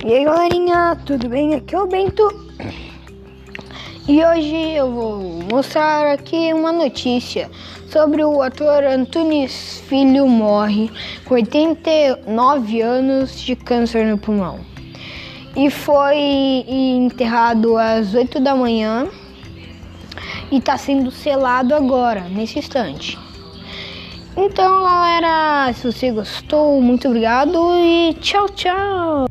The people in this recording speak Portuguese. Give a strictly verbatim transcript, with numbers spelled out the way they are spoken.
E aí galerinha, tudo bem? Aqui é o Bento e hoje eu vou mostrar aqui uma notícia sobre o ator Antunes Filho morre com oitenta e nove anos de câncer no pulmão e foi enterrado às oito da manhã e está sendo selado agora, nesse instante. Então galera, se você gostou, muito obrigado e tchau, tchau!